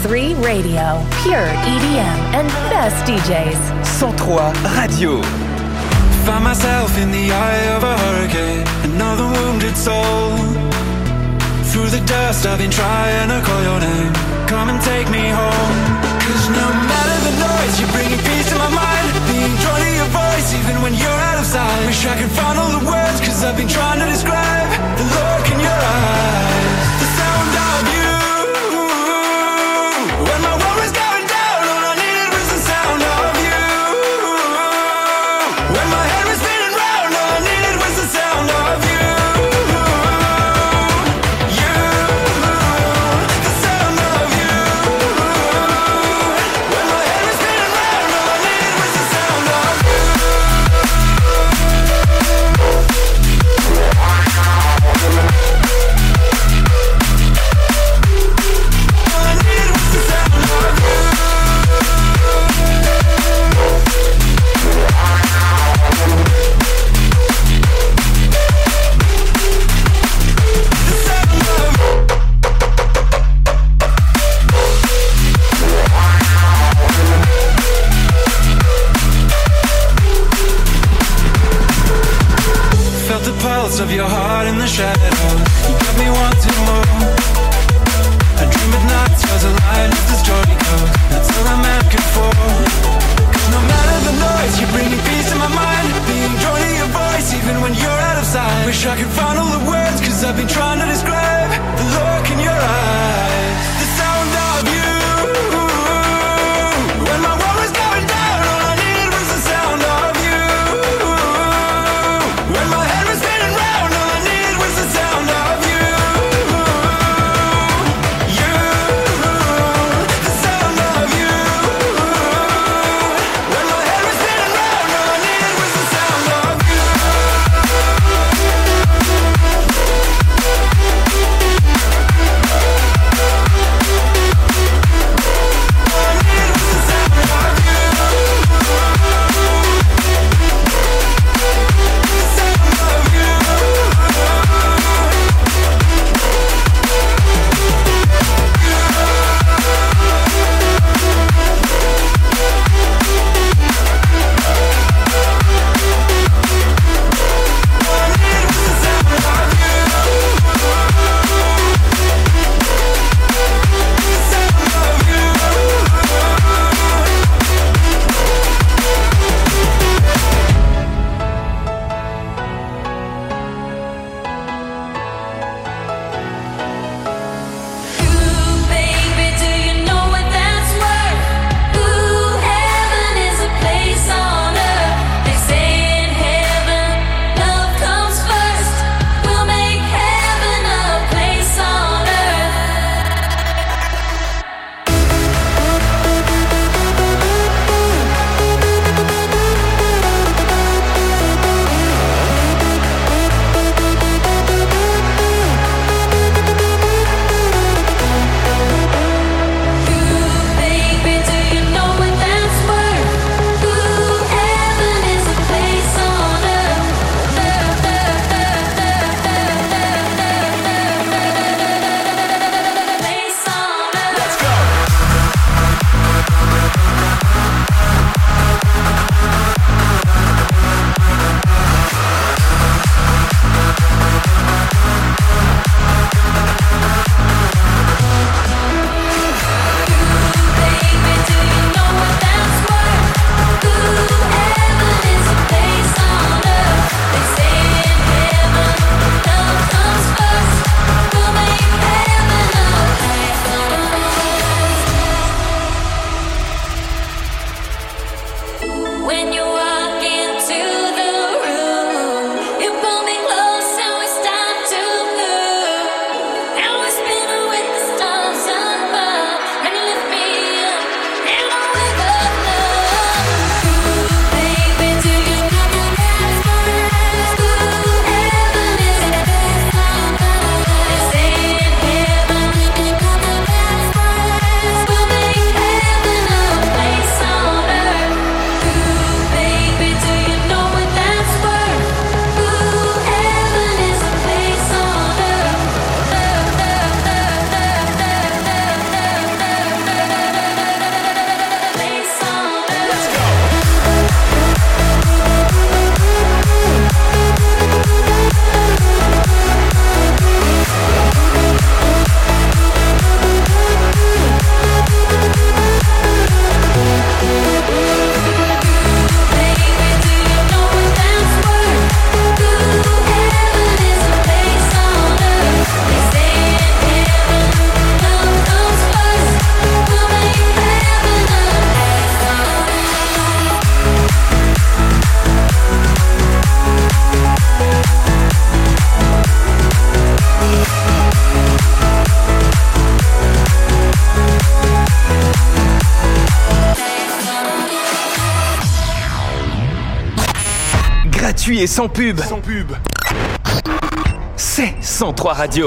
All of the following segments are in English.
103 Radio, pure EDM and best DJs. 103 Radio. Find myself in the eye of a hurricane, another wounded soul. Through the dust I've been trying to call your name. Come and take me home. Cause no matter the noise, you're bringing peace to my mind. Being drawn to your voice even when you're out of sight. Wish I could find all the words, cause I've been trying to describe the look in your eyes, the sound of you. When my world was going down, all I needed was the sound of you. When my head was spinning round, all I needed was the sound of you. Of your heart in the shadows, you got me wanting more. I dream at night, stars align as the story goes. That's all I'm asking for. Cause no matter the noise, you're bringing peace to my mind. Being drawn to your voice even when you're out of sight. Wish I could find all the words, cause I've been trying to describe the look in your eyes, the sound of you. When my world was going down, all I needed was the sound of you. When my head was spinning round, all I needed was the sound of you. You, the sound of you. When my head was spinning round, all I needed was the sound of you. gratuit et sans pub. C'est 103 Radio.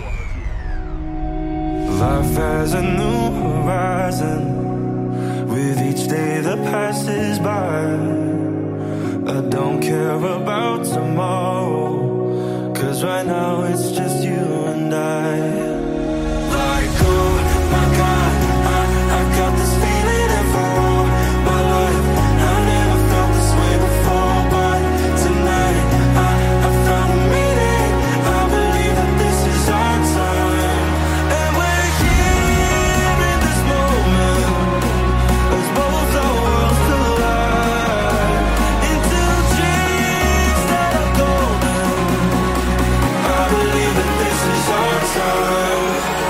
Life has a new horizon with each day that passes by. I don't care about tomorrow, 'cause right now it's just you and I. Like, oh my God, I've got this feeling and for all my life I never felt this way before, but tonight I found a meaning. I believe that this is our time, and we're here in this moment as both our worlds collide into dreams that are golden. I believe that this is our time.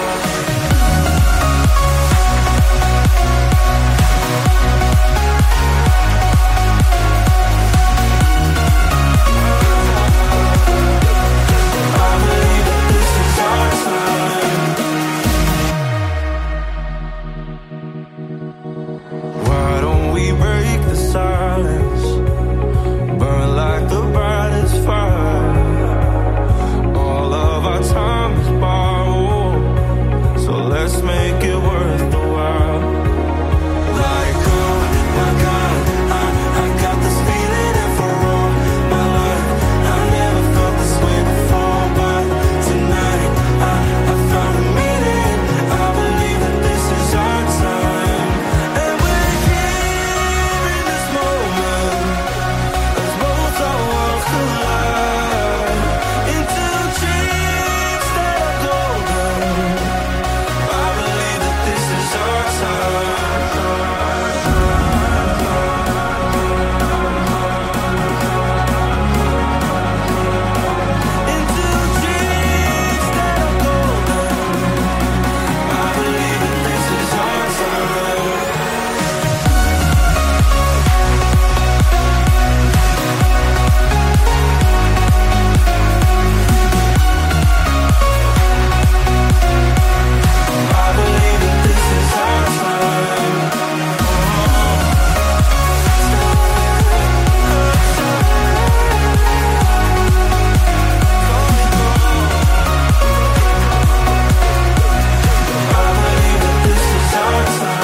Why don't we break the silence, burn like the brightest fire? All of our time is borrowed, so let's make it worth the while. Like, oh my God, I got this feeling and for all my life I never felt this way before, but tonight I found a meaning. I believe that this is our time, and we're here in this moment as both our worlds collide into dreams that are golden. I believe that this is our time. Into dreams that are golden. I believe that this is our time. I believe that this is our time. I believe that this is our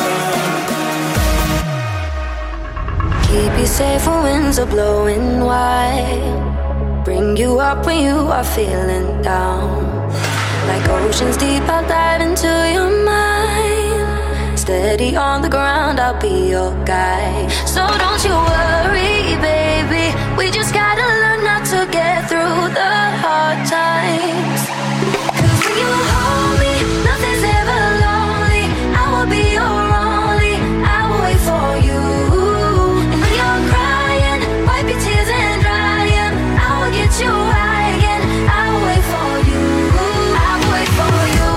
time. Keep you safe when winds are blowing wide. Bring you up when you are feeling down. Like oceans deep, I'll dive into your mind. Steady on the ground, I'll be your guide. So don't you worry, baby. We just gotta learn how to get through the hard times. 'Cause when you hold me, nothing's ever lonely. I will be your only, I will wait for you. And when you're crying, wipe your tears and dry 'em. I will get you high again, I will wait for you. I will wait for you.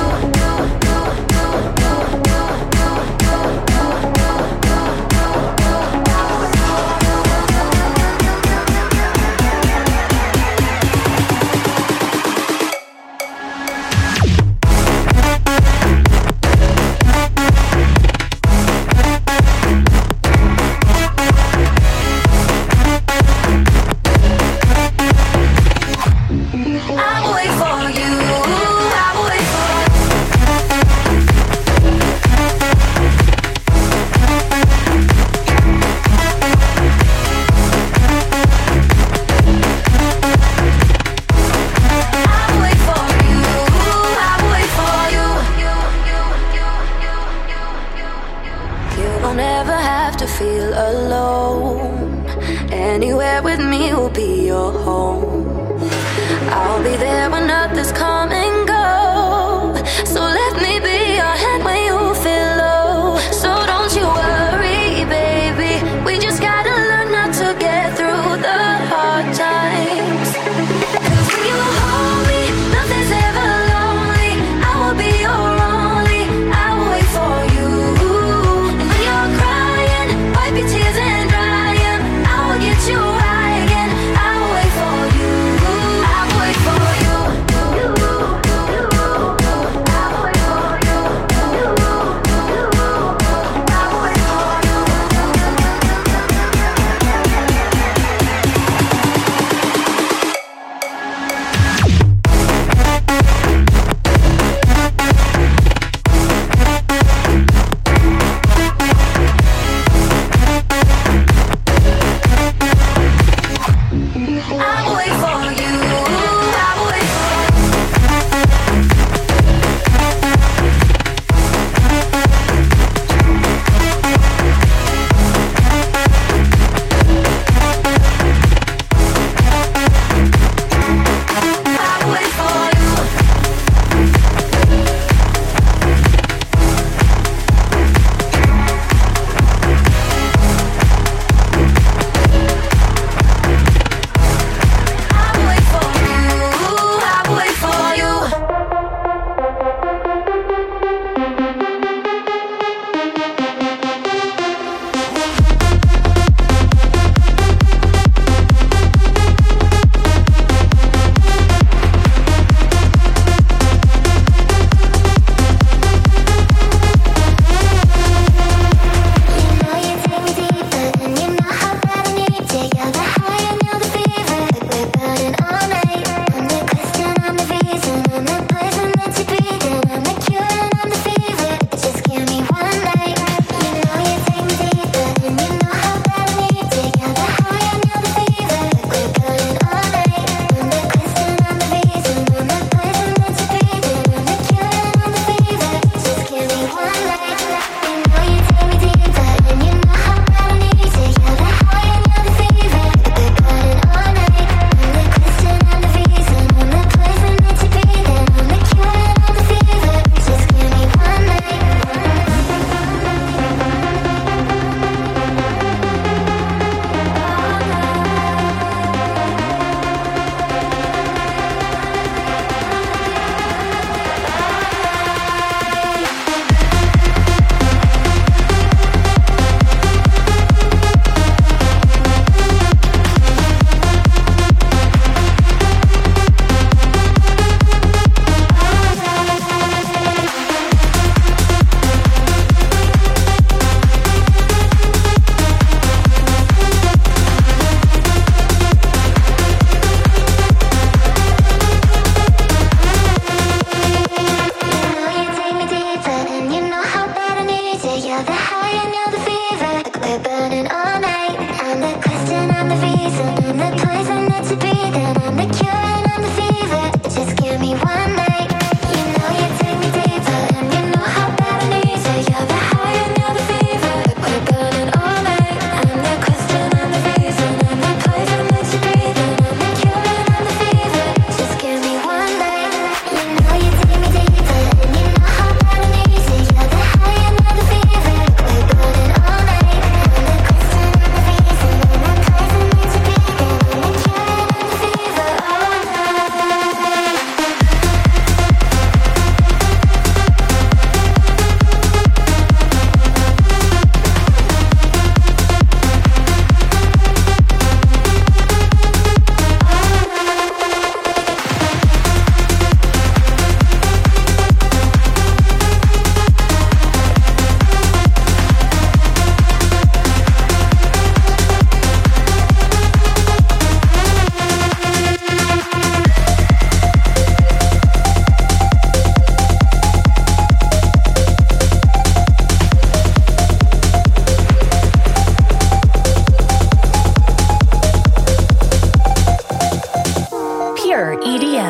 I will wait for you. I will wait for I will wait for you. I will wait for you. You don't ever have to feel alone. Anywhere with me will be your home. I'll be there when others come and go. So let me be your hand when you feel low. So don't you worry, baby. We just gotta learn how to get through the hard times. 'Cause when you hold me, nothing's ever lonely. I will be your only, I will wait for you. And when you're crying, wipe your tears and dry 'em. I will get you high again, I will wait for you. I will wait for you.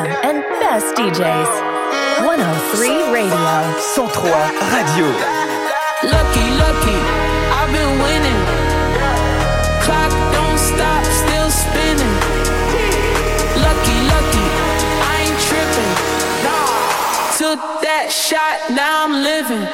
EDM and best DJs. 103 Radio. 103 Radio. Lucky, lucky, I've been winning. Clock don't stop, still spinning. Lucky, lucky, I ain't tripping. Took that shot, now I'm living.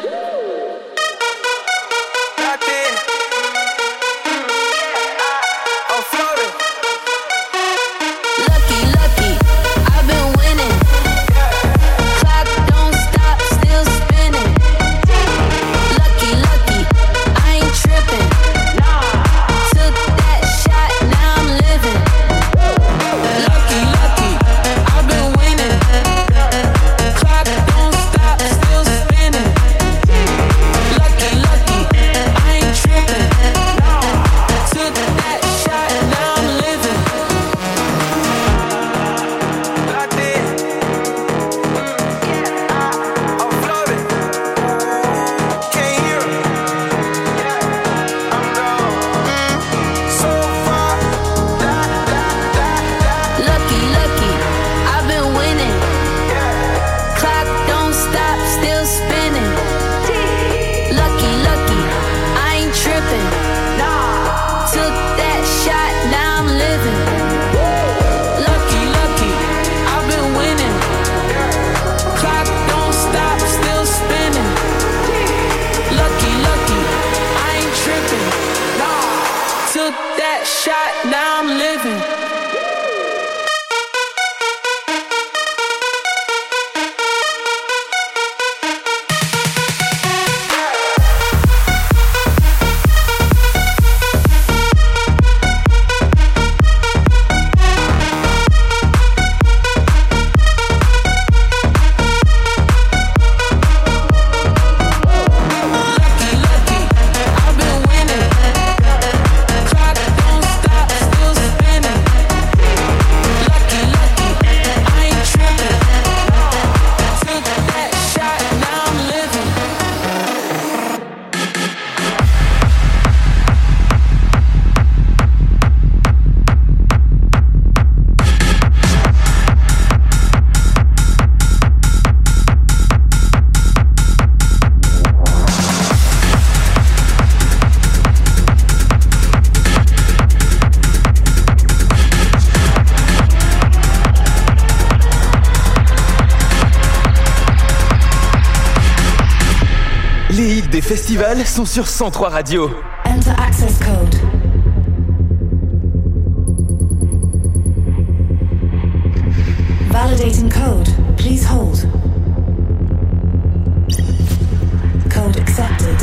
Des festivals sont sur 103 Radio. Enter access code. Validating code. Please hold. Code accepted.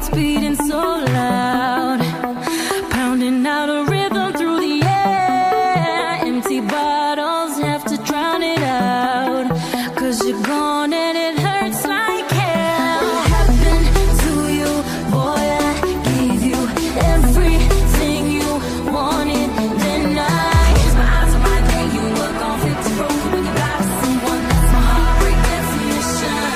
heartbeats beating so loud, pounding out a rhythm through the air. Empty bottles have to drown it out, 'cause you're gone and it hurts like hell. What happened to you, boy? I gave you everything you wanted. Then I closed my eyes on my day. You were gone, flipped and broken. When you got with someone, that's my heartbreak definition.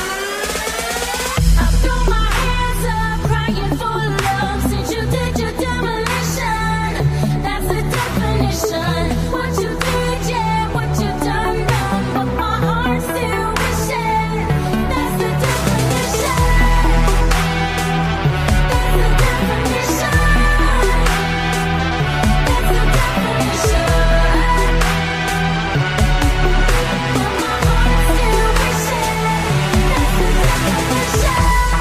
I throw my hands up, crying for love. Since you did your demolition, that's the definition. What you did, yeah, what you done, done. But my heart still wishing. That's the definition. That's the definition. That's the definition. But my heart still wishing. That's the definition.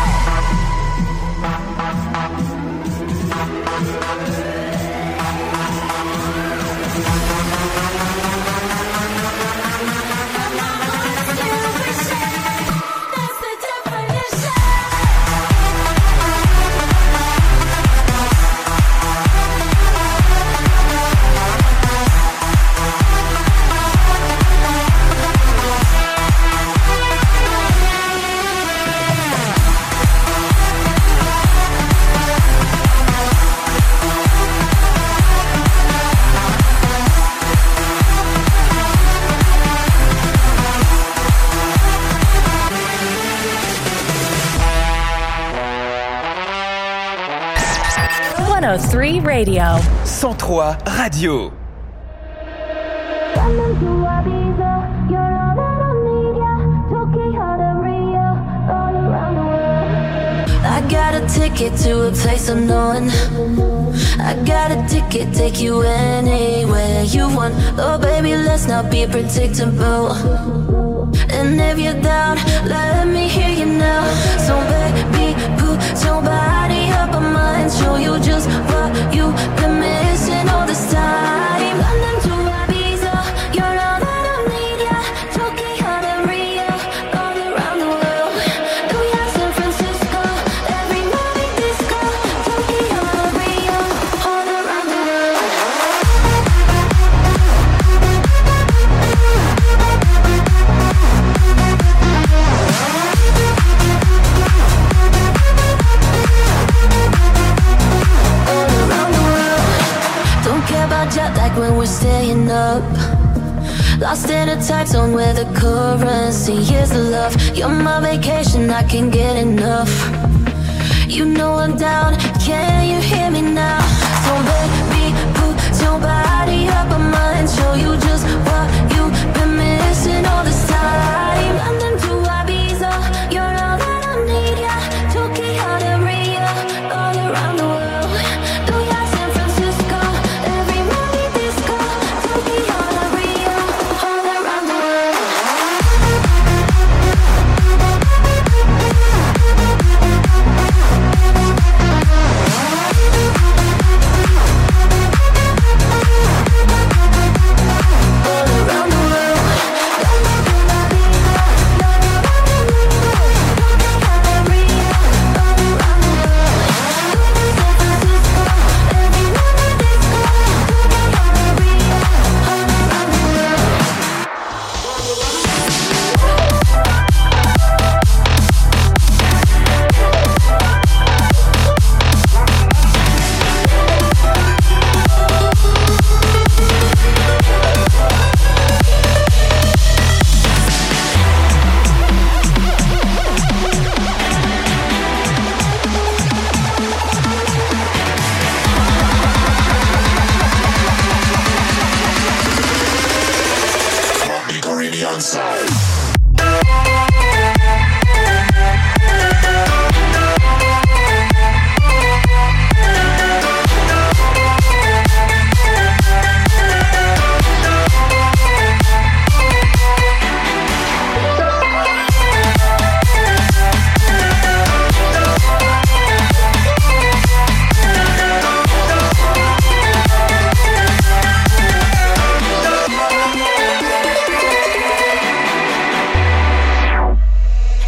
That's the definition. One 103 Radio. 103 Radio. I got a ticket to a place unknown. I got a ticket, take you anywhere you want. Oh baby, let's not be predictable. And if you're down, let me hear you now. So baby, put your body up on mine. Show you just what you've been missing all this time. London to Ibiza, you're all that I need, yeah. Tokyo to Rio, all around the world. New York, San Francisco, every night disco. Tokyo to Rio, all around the world. Jet lag when we're staying up. Lost in a time zone where the currency is love. You're my vacation, I can't get enough. You know I'm down, can you hear me now? So baby, put your body up on mine. Show you just what you've been missing all this time. London to Ibiza, you're all that I need, yeah. Tokyo to Rio, all around the world. New York, San Francisco, every night disco. Tokyo to Rio, all around the world.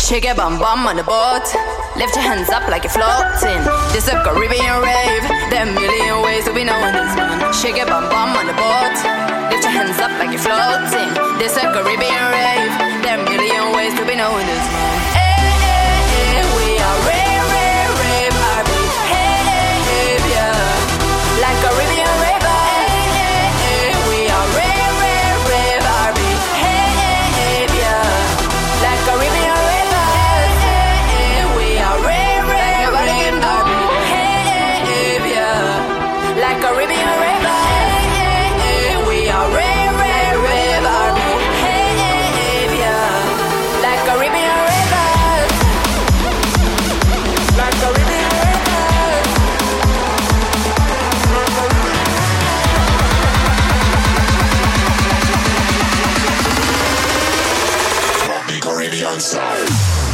Shake your bum bum on the boat. Lift your hands up like you're floating. This a Caribbean rave. There are a million ways to be knowing this man. Shake your bum bum on the boat. Lift your hands up like you're floating. This a Caribbean rave. There are a million ways to be knowing this man. Hey, hey, hey, we are rave, rave, rave, RB. Hey, hey, hey, yeah. Like Caribbean rave. Hey, hey, hey, we are rave, rave, rave, RB. Hey, hey, hey, yeah. Like Caribbean rave. Like Caribbean river, hey, hey, hey, we are rave, rave, rave, RB. Hey, hey, hey, yeah. Like Caribbean rivers, like Caribbean rivers. The Caribbean sound.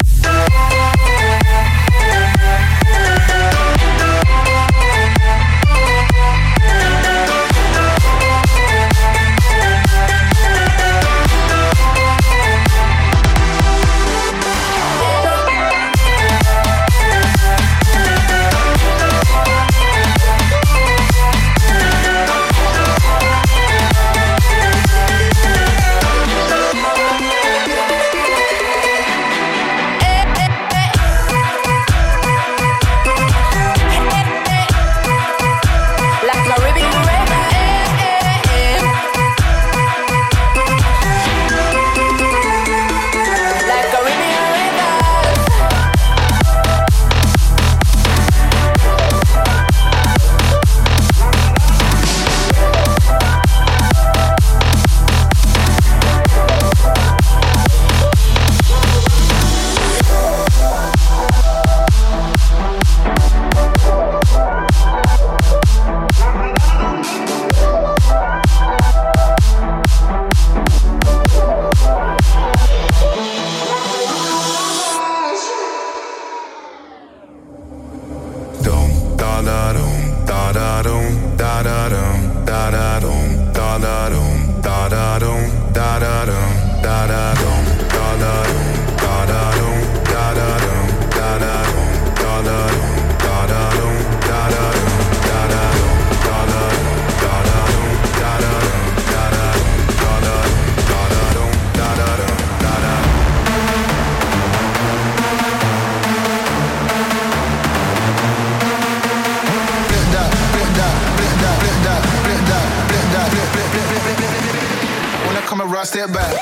Step back.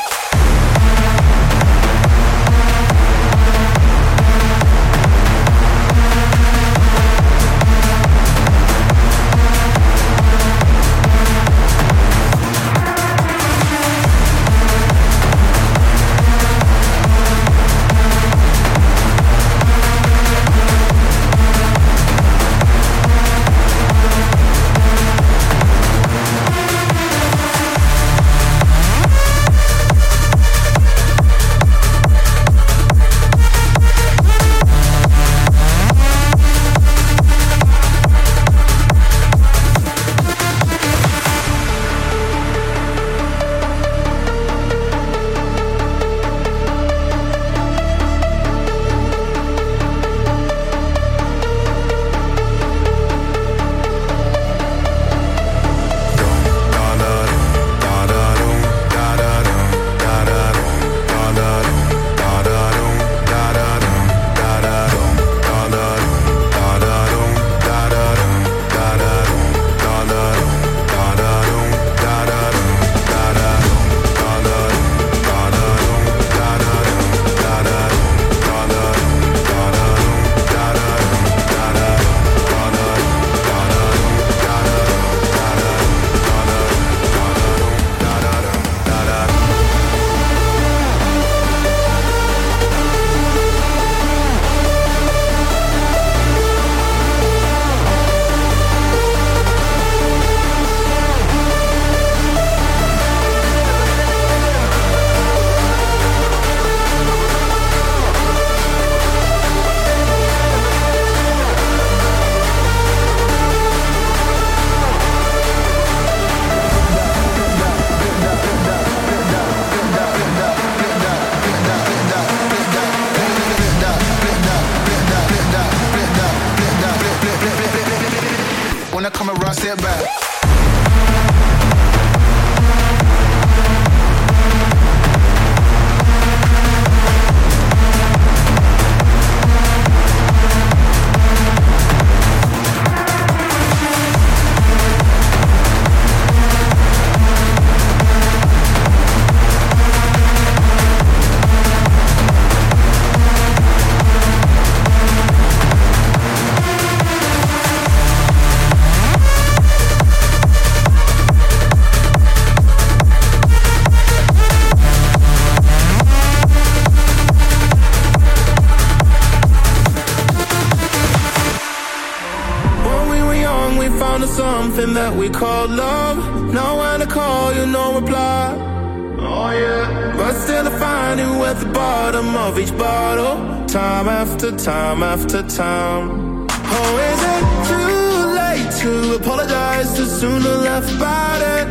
feeling that we call love. Know when to call you, no reply. Oh yeah. But still I find you at the bottom of each bottle, time after time after time. Oh, is it too late to apologize too soon to laugh about it?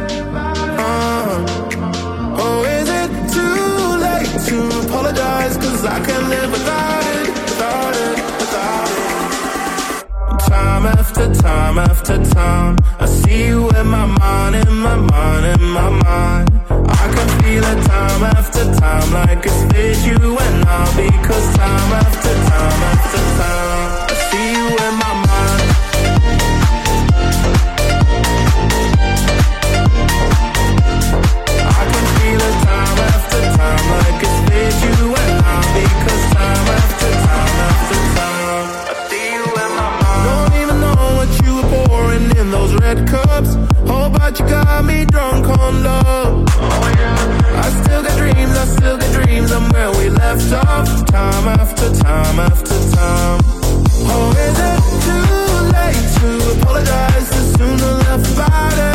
Oh, is it too late to apologize? Cause I can't live without it, without it, without it. Time after time after time, I see you in my mind, in my mind, in my mind. I can feel it time after time, like it's with you and I. Because time after time after time, I see you in my mind. I can feel it time after time, like it's with you and I. Because time after time after time, I see you in my mind. Don't even know what you were pouring in those red cups. Oh, but you got me drunk on love. Oh yeah. I still got dreams, I'm where we left off. Time after time after time. Oh, is it too late to apologize too soon to laugh about it?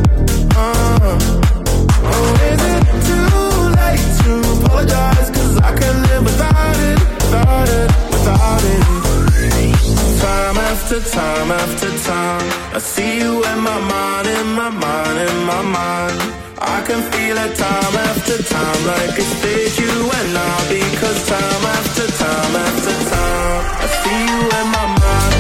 Oh, is it too late to apologize? Cause I can't live without it, without it, without it. Time after time after time, I see you in my mind, in my mind, in my mind. I can feel it time after time, like it's with you and I. Because time after time after time, I see you in my mind.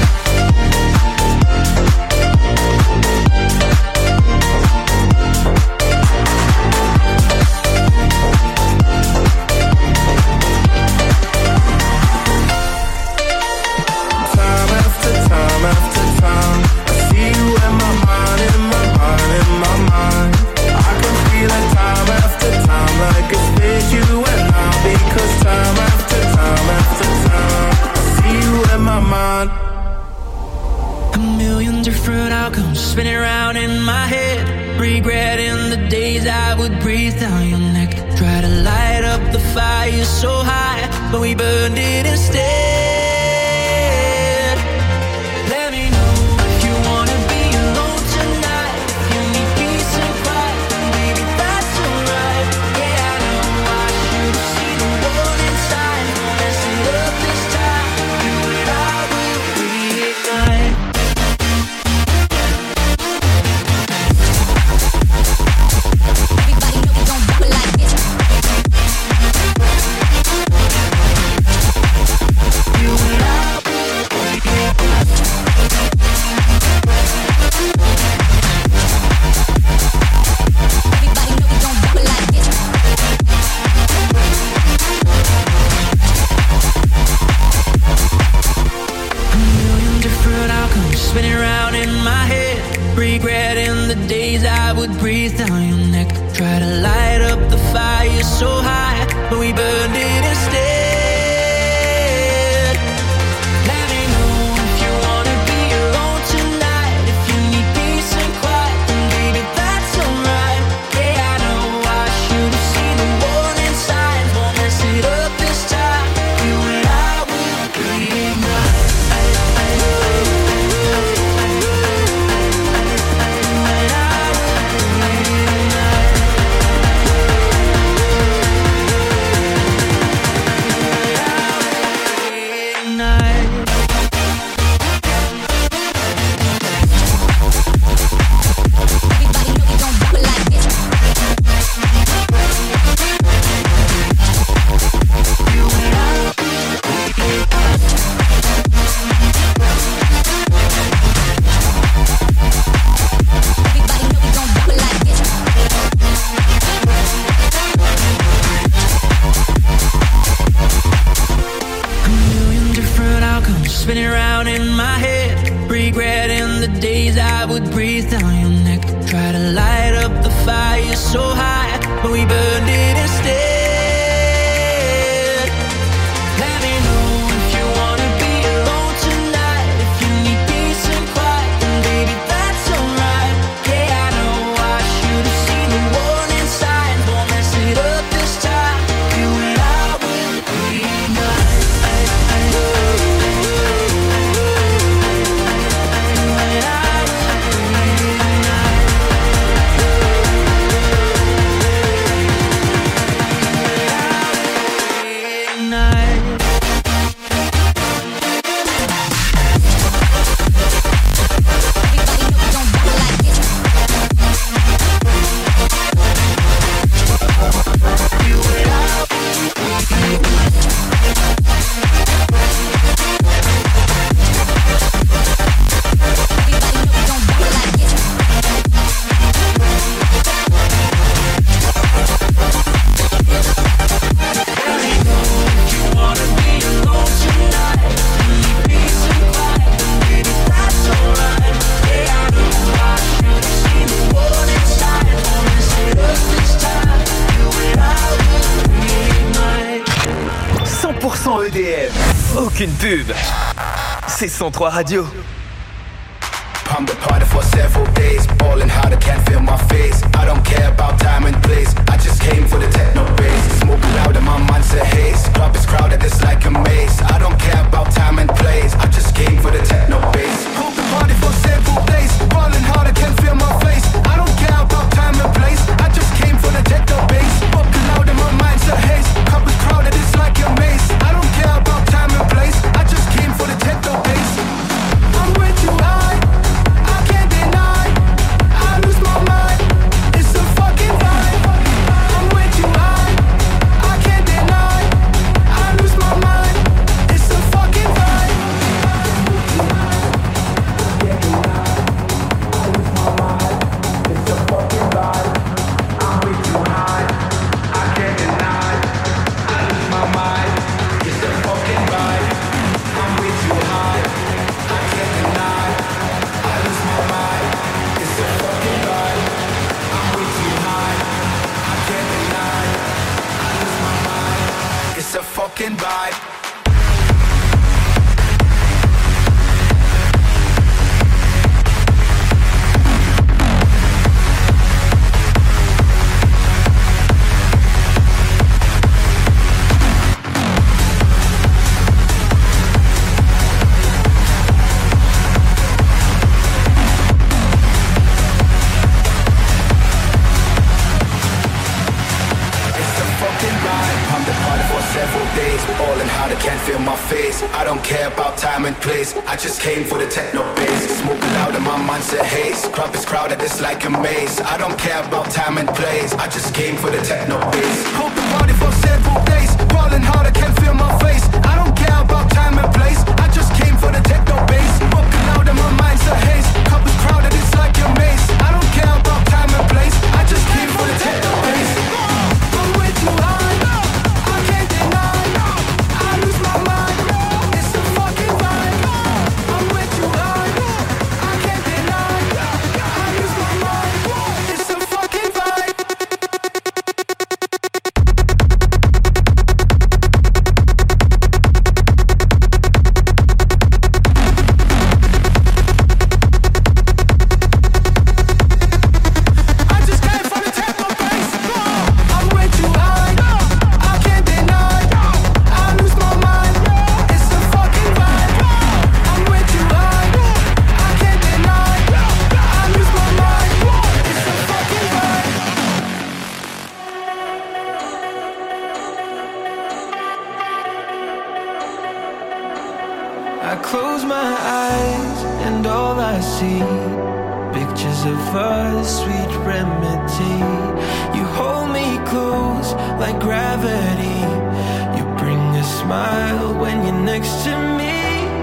Time after time after time, I see you in my mind, in my mind, in my mind. I can feel it time after time, like it's with you and I. Because time after time after time, I see you in my mind. A million different outcomes spinning around in my head, regretting the days I would breathe down your neck. Try to light up the fire so high, but we burned it instead. Let me know if you wanna be alone tonight. If you need peace and quiet, baby, that's alright. Yeah, I know I should see the world inside. Mess it up this time, you and I will reignite. Everybody know we gon' do it like this. 100% EDM. Aucune pub. C'est 103 Radio. I'm the party for several days, ballin' hard, I can't feel my face. I don't care about time and place, I just came for the techno bass. Smoke loud and my mind's a haze, club is crowded, it's like a maze. I don't care about time and place, I just came for the techno bass. Hold the party for several days, ballin' hard, I can't feel my face. I don't care about time and place, I just came for the techno bass. Smoke loud and my mind's a haze, club is crowded, it's like a maze. I don't care about time and place, I just came for the techno bass. I'm way too high. Fucking vibe. I don't care about time and place, I just came for the techno bass. Smoke loud and my mind's a haze, crowd is crowded, it's like a maze. I don't care about time and place, I just came for the techno bass. Hold the party for several days, ballin' hard, I can't feel my face. I don't care about time and place, I just came for the techno bass. Smoke loud and my mind's a haze, crowd is crowded, it's like a maze. I don't care about time and place, I just came for the techno bass. I'm way too high, I can't deny, I lose my mind. I close my eyes and all I see, pictures of us, sweet remedy. You hold me close like gravity. You bring a smile when you're next to me.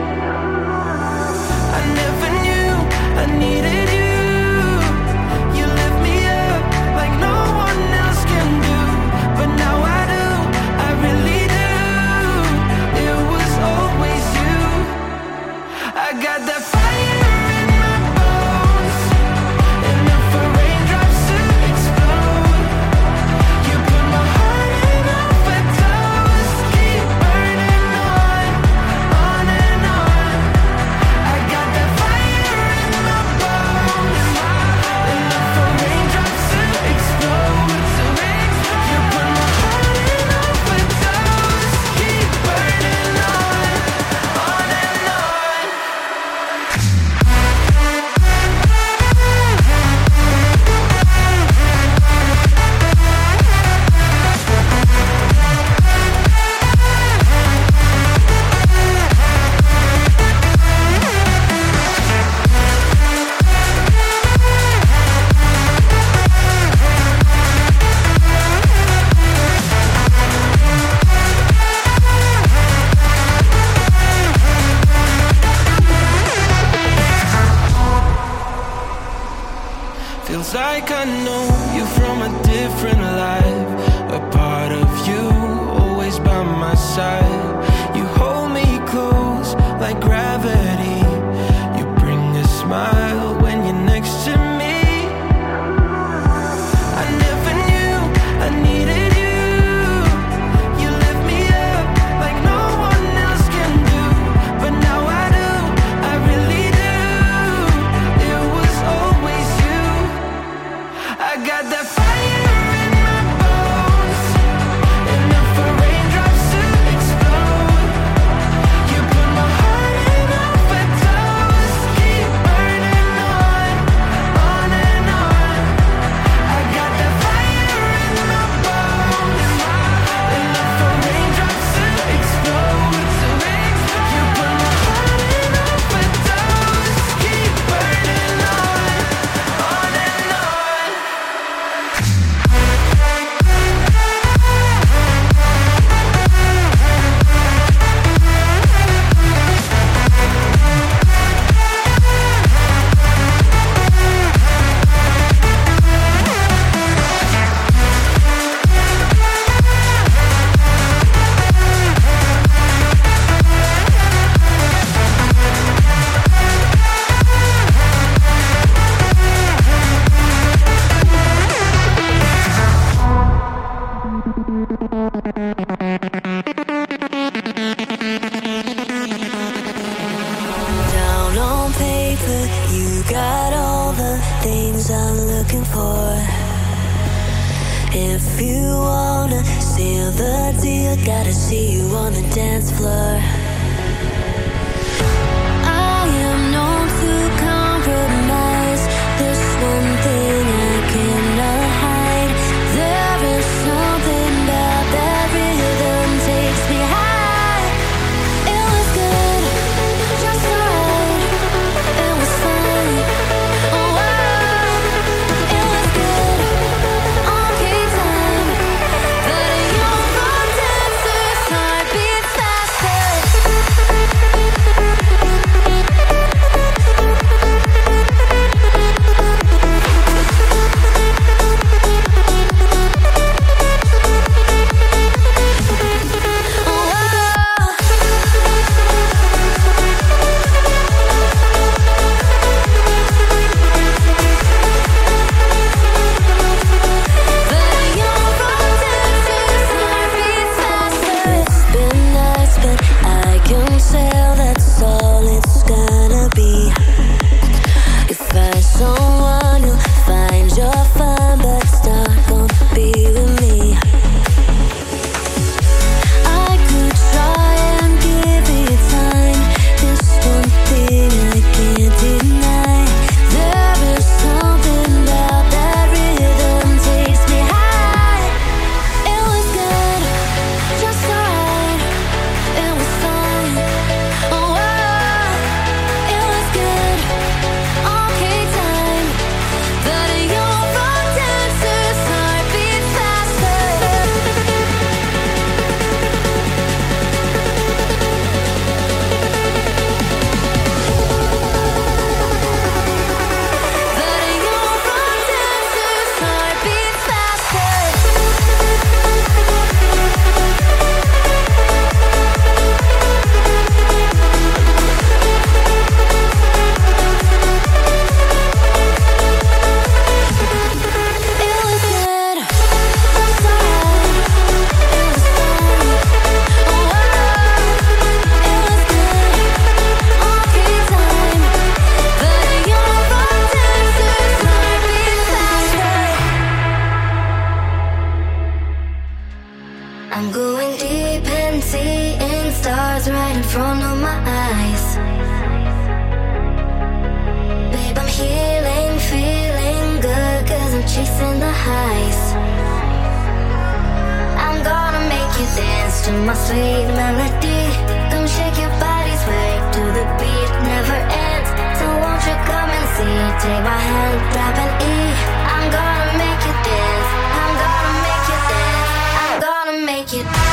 I never knew I needed you. You lift me up like no one else can do. But now I do, I really do. It was always you. I got that fire in my bones, and if a raindrops to explode, you put my heart in overdose, keep burning on. Down on paper, you got all the things I'm looking for. If you wanna seal the deal, gotta see you on the dance floor. I am known to compromise. There's one thing I cannot hide. There is something about that rhythm takes me high. It was good, just right. It was fun. Oh wow, it was good. Okay time, but a young dancer's heart beats faster. Someone who'll find your fun, but it's not gonna be with me. I could try and give it time. There's one thing I can't deny. There is something about that rhythm takes me high. It was good, just right. It was fun. Oh wow, it was good. Okay time, but a young dancer's heart beats faster. But a young dancer's heart beats faster. It was good, just right. It was fun. Oh wow, it was good. Okay time, but a young dancer's heart beats faster. I'm going deep and seeing stars right in front of my eyes. Babe, I'm healing, feeling good, 'cause I'm chasing the highs. I'm gonna make you dance to my sweet melody. Come shake your body, sway to the beat, never ends. So won't you come and see? Take my hand, grab an E. I'm gonna make you dance. I'm gonna make you dance. I'm gonna make you dance.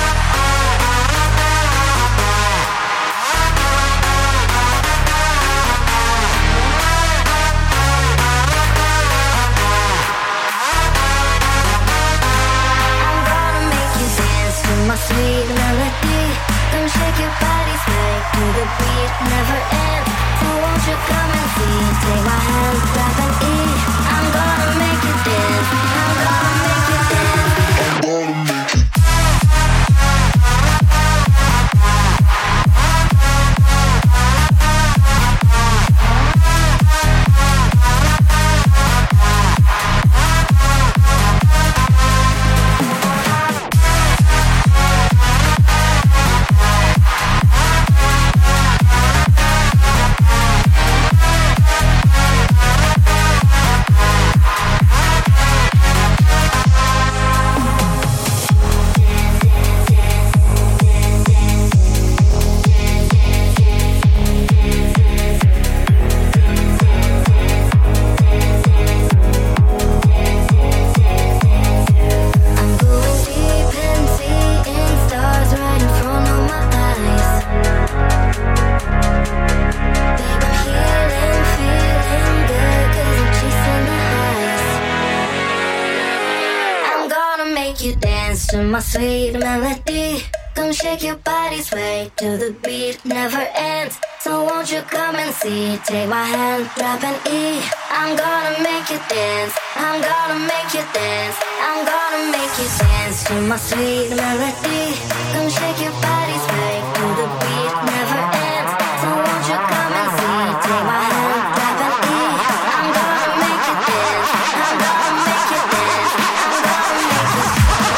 I'm gonna make you dance to my sweet melody. Come shake your body, sway to the beat, never ends. So won't you come and see? Take my hand, grab an E. I'm gonna make you dance. I'm gonna make you dance. I'm gonna make you. make you dance to my sweet melody. Come shake your body, sway to the beat, never ends. So won't you come and see? Take my hand, grab an E. I'm gonna make you dance. I'm gonna make make you dance. I'm gonna make you dance to my sweet melody. Come shake your body, sway to the beat, never ends. So won't you come and see? Take my hand, tap and eat. I'm gonna make you dance. I'm gonna make you dance. I'm gonna make you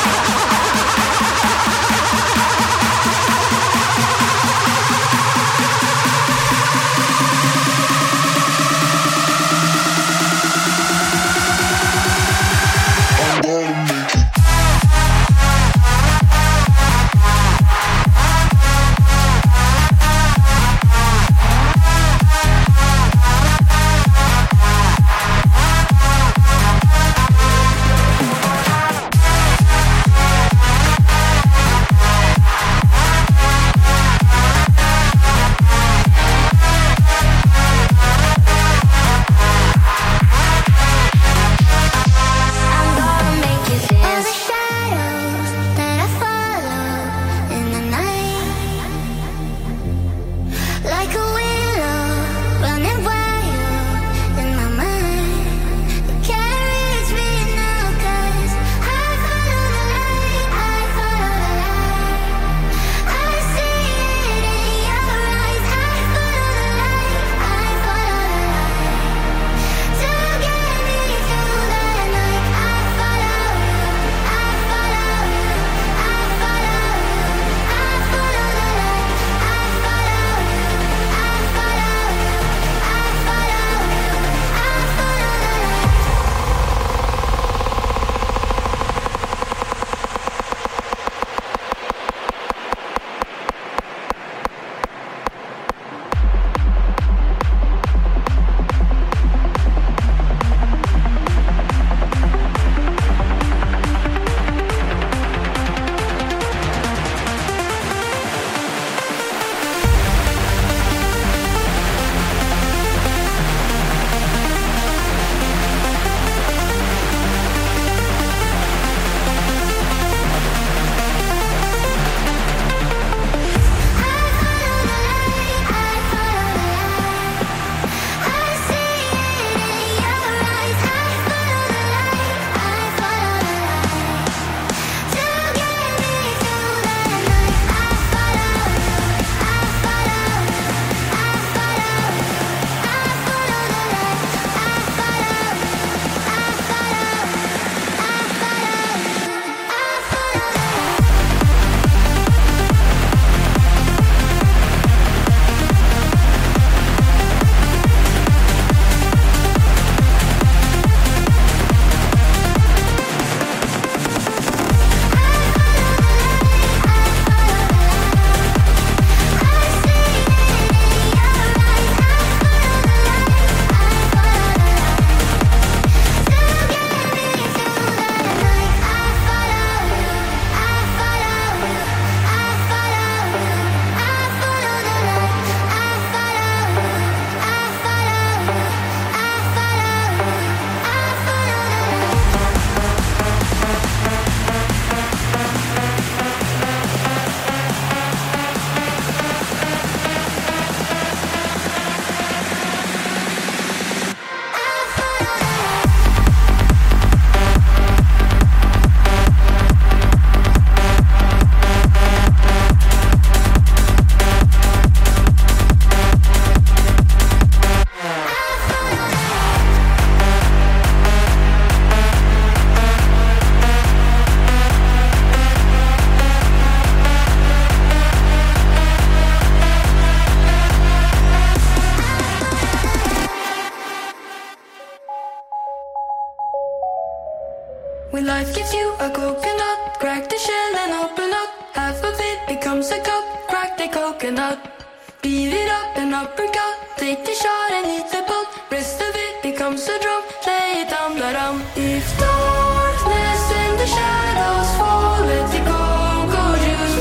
When life gives you a coconut, crack the shell and open up. Half of it becomes a cup, crack the coconut. Beat it up and uppercut, take the shot and hit the pulp. Rest of it becomes a drum, lay it down, da-dum. If darkness and the shadows fall, let the cocoa juice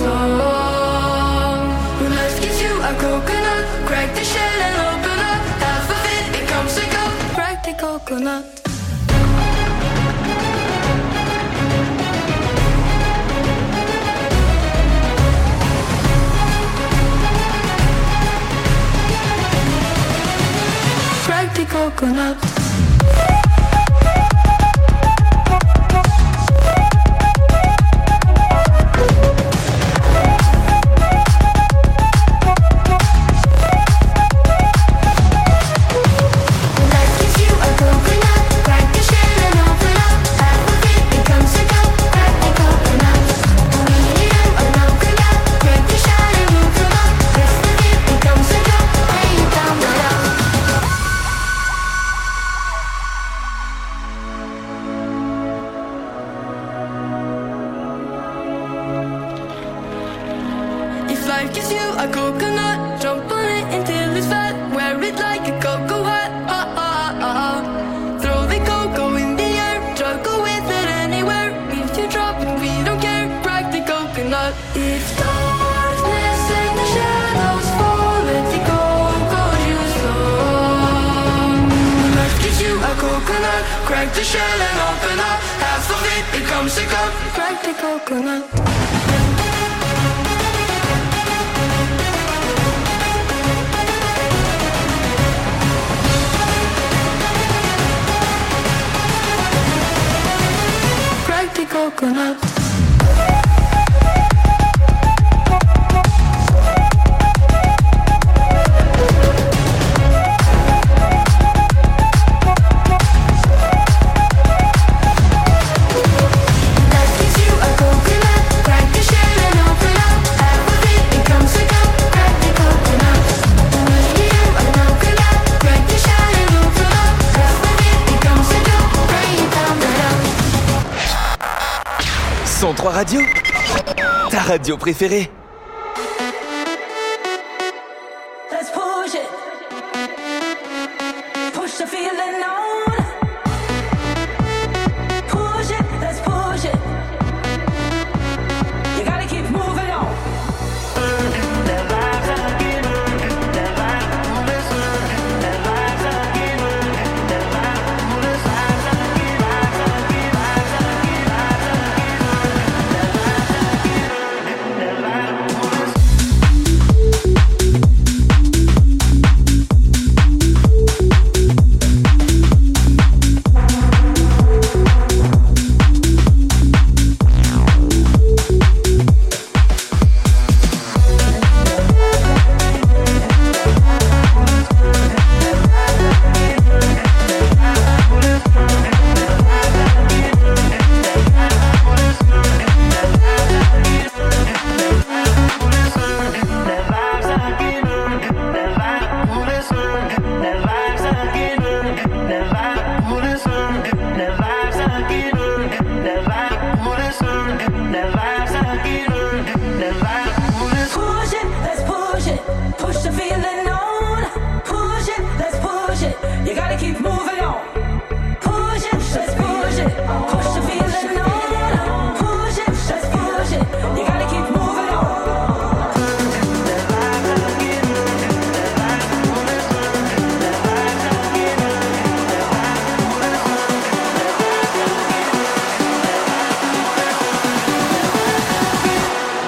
flow. When life gives you a coconut, crack the shell and open up. Half of it becomes a cup, crack the coconut. Crack the coconut. Life gives you a coconut, jump on it until it's fat, wear it like a cocoa hat. Throw the cocoa in the air, juggle with it anywhere. If you drop it, we don't care. Crack the coconut. If darkness and the shadows fall, let the cocoa juice flow. Life gives you a coconut, crack the shell and open up. Half of it becomes a cup. Crack the coconut. Coconut. Son 3 Radio, ta radio préférée.